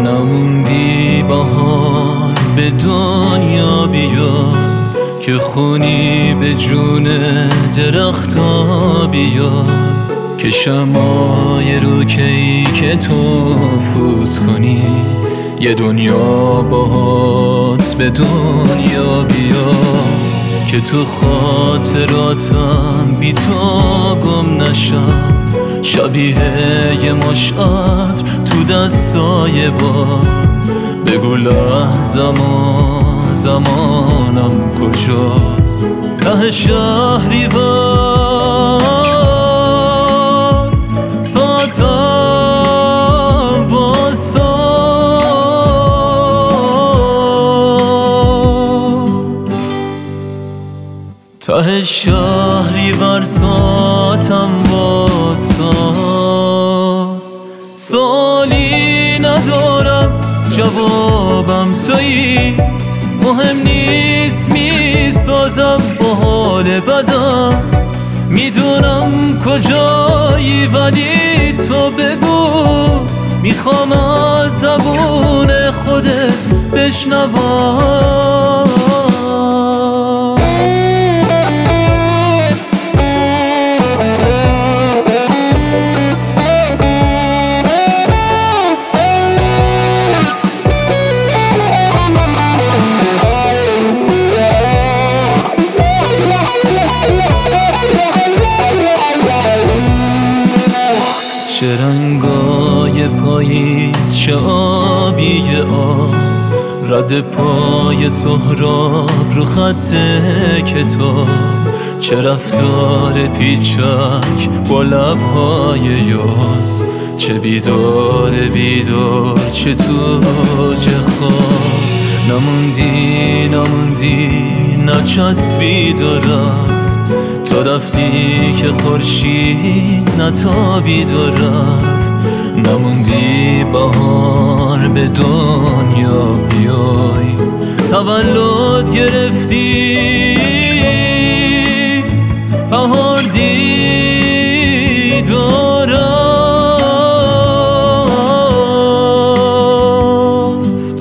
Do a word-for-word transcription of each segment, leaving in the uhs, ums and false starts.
نموندی بهار به دنیا بیا، که خونی به جون درختا بیا، که شمای روکی که تو فوت کنی یه دنیا باهات به دنیا بیا، که تو خاطراتم بی تو گم نشم، شبیه یه مشعر تو دستای باد. بگو لحظم زمانم کجاست، ته شهریور ساعتم واسا، ته شهریور ساعتم واسا. سوالی ندارم جوابم تویی، مهم نیست میسازم با حال بدم، میدونم کجایی ولی تو بگو، میخوام از زبون خودت بشنوم. چه رنگای پاییز، چه آبی آب، رد پای سهراب رو خط کتاب، چه رفتار پیچک با لبهای یاس، چه بیدار بیدار چه توج خواب. نموندی نموندی نچسبید و رفت، تو رفتی که خورشید نتابید و رفت. نموندی بهار به دنیا بیای، تولد گرفتی بهار دید و رفت.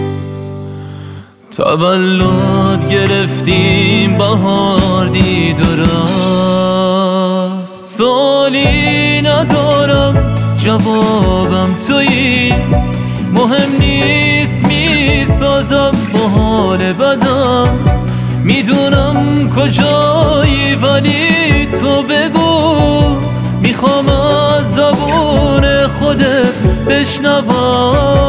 تولد گرفتیم بهار دید و رفت. سوالی ندارم جوابم تویی، مهم نیست میسازم با حال بدم، میدونم کجایی ولی تو بگو، میخوام از زبون خودت بشنوم.